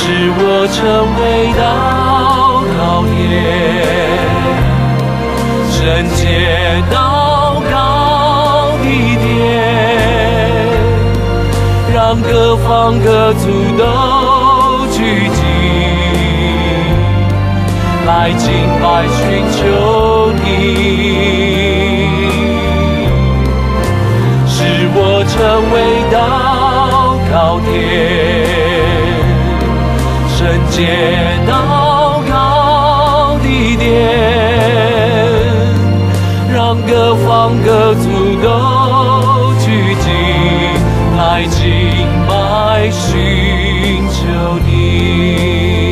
使我成为祷告点，圣洁祷告的殿，让各方各族都聚集，来敬拜寻求你，使我成为祷告点，圣洁祷告的殿，让各方各族都聚集，来敬拜寻求你。